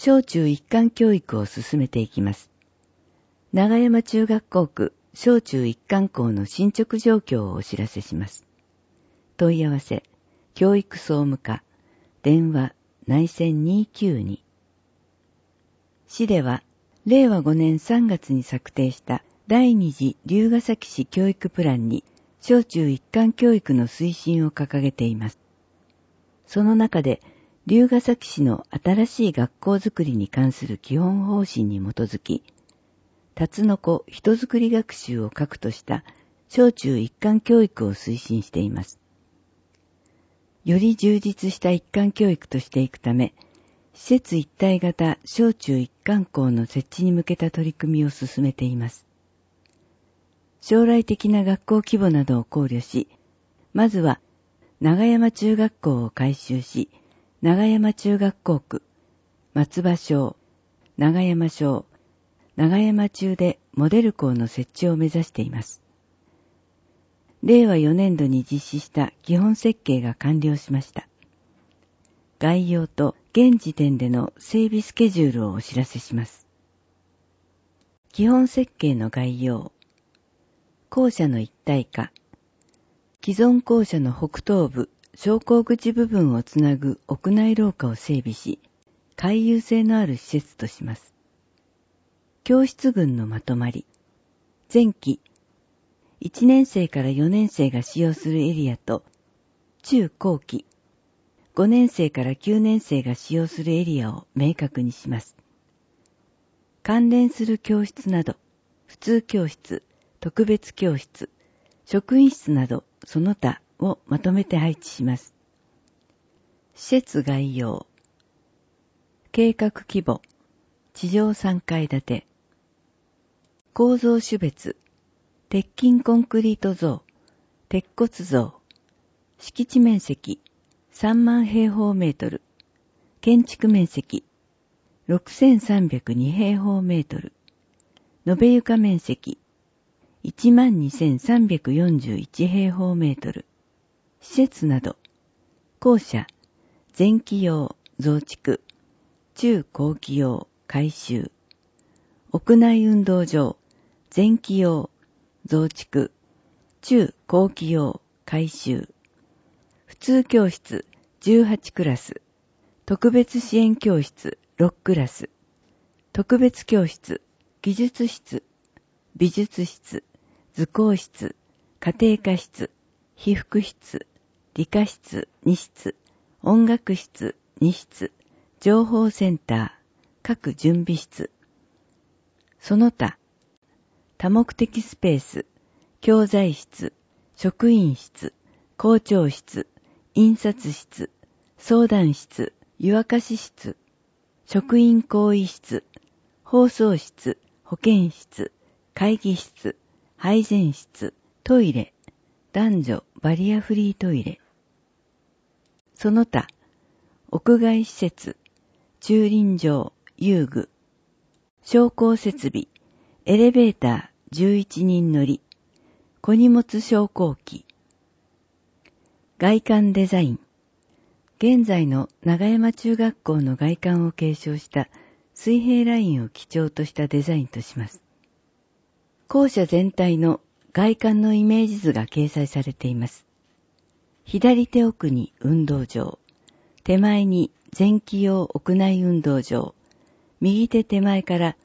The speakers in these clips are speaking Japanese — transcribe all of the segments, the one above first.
小中一貫教育を進めていきます。長山中学校区小中一貫校の進捗状況をお知らせします。問い合わせ、教育総務課、電話、内線292。市では、令和5年3月に策定した第二次龍ケ崎市教育プランに小中一貫教育の推進を掲げています。その中で、龍ケ崎市の新しい学校づくりに関する基本方針に基づき、タツノコ人づくり学習を核とした小中一貫教育を推進しています。より充実した一貫教育としていくため、施設一体型小中一貫校の設置に向けた取り組みを進めています。将来的な学校規模などを考慮し、まずは長山中学校を改修し、長山中学校区、松葉小、長山小、長山中でモデル校の設置を目指しています。令和4年度に実施した基本設計が完了しました。概要と現時点での整備スケジュールをお知らせします。基本設計の概要。校舎の一体化。既存校舎の北東部、昇降口部分をつなぐ屋内廊下を整備し、回遊性のある施設とします。教室群のまとまり。前期、1年生から4年生が使用するエリアと、中後期、5年生から9年生が使用するエリアを明確にします。関連する教室など、普通教室、特別教室、職員室などその他をまとめて配置します。施設概要。計画規模。地上3階建て。構造種別。鉄筋コンクリート造、鉄骨造。敷地面積。3万平方メートル。建築面積。6302平方メートル。延べ床面積。12,341平方メートル。施設など。校舎。前期用、増築。中後期用、改修。屋内運動場。前期用、増築。中後期用、改修。普通教室18クラス。特別支援教室6クラス。特別教室、技術室、美術室、図工室、家庭科室、被服室、理科室2室、音楽室2室、情報センター、各準備室。その他、多目的スペース、教材室、職員室、校長室、印刷室、相談室、湯沸かし室、職員更衣室、放送室、保健室、会議室、配膳室、トイレ、男女バリアフリートイレ。その他、屋外施設、駐輪場、遊具、昇降設備、エレベーター11人乗り、小荷物昇降機。外観デザイン。現在の長山中学校の外観を継承した水平ラインを基調としたデザインとします。校舎全体の外観のイメージ図が掲載されています。左手奥に運動場、手前に前期用屋内運動場、右手手前から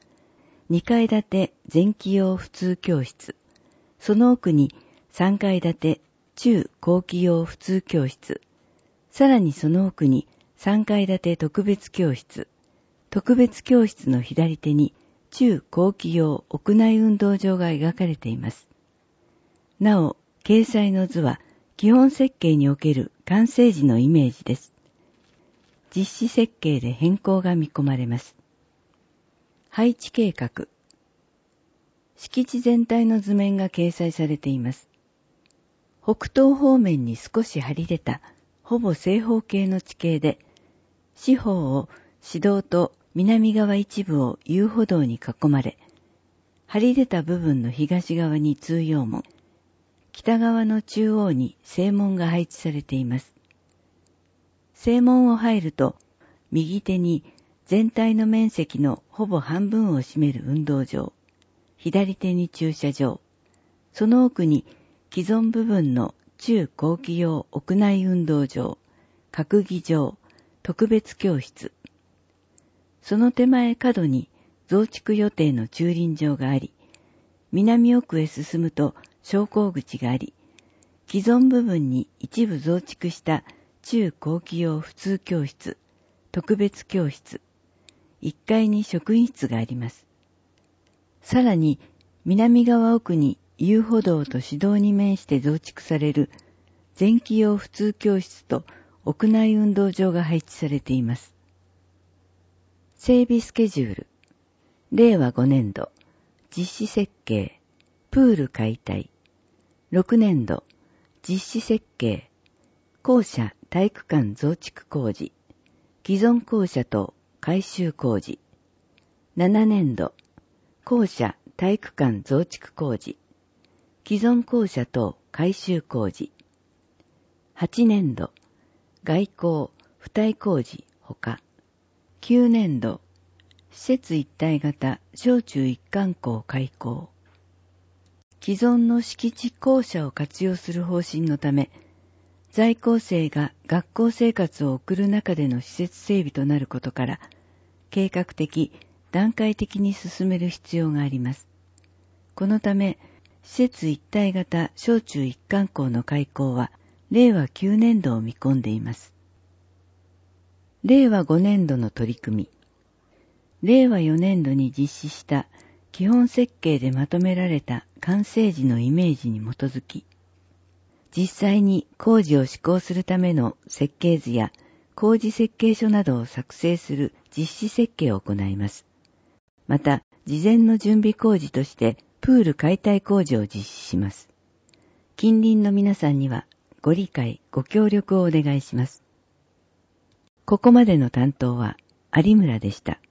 2階建て前期用普通教室、その奥に3階建て中後期用普通教室、さらにその奥に3階建て特別教室、特別教室の左手に中後期用屋内運動場が描かれています。なお、掲載の図は基本設計における完成時のイメージです。実施設計で変更が見込まれます。配置計画。敷地全体の図面が掲載されています。北東方面に少し張り出たほぼ正方形の地形で、四方を市道と南側一部を遊歩道に囲まれ、張り出た部分の東側に通用門、北側の中央に正門が配置されています。正門を入ると、右手に全体の面積のほぼ半分を占める運動場、左手に駐車場、その奥に既存部分の中後期用屋内運動場、閣議場、特別教室。その手前角に増築予定の駐輪場があり、南奥へ進むと昇降口があり、既存部分に一部増築した中後期用普通教室、特別教室、1階に職員室があります。さらに南側奥に遊歩道と市道に面して増築される前期用普通教室と屋内運動場が配置されています。整備スケジュール。令和5年度、実施設計、プール解体。6年度、実施設計、校舎体育館増築工事、既存校舎等改修工事。7年度、校舎体育館増築工事、既存校舎等改修工事。8年度、外構、付帯工事ほか。9年度、施設一体型小中一貫校開校。既存の敷地校舎を活用する方針のため、在校生が学校生活を送る中での施設整備となることから、計画的、段階的に進める必要があります。このため、施設一体型小中一貫校の開校は、令和9年度を見込んでいます。令和5年度の取り組み。令和4年度に実施した基本設計でまとめられた完成時のイメージに基づき、実際に工事を施行するための設計図や工事設計書などを作成する実施設計を行います。また、事前の準備工事としてプール解体工事を実施します。近隣の皆さんにはご理解、ご協力をお願いします。ここまでの担当は有村でした。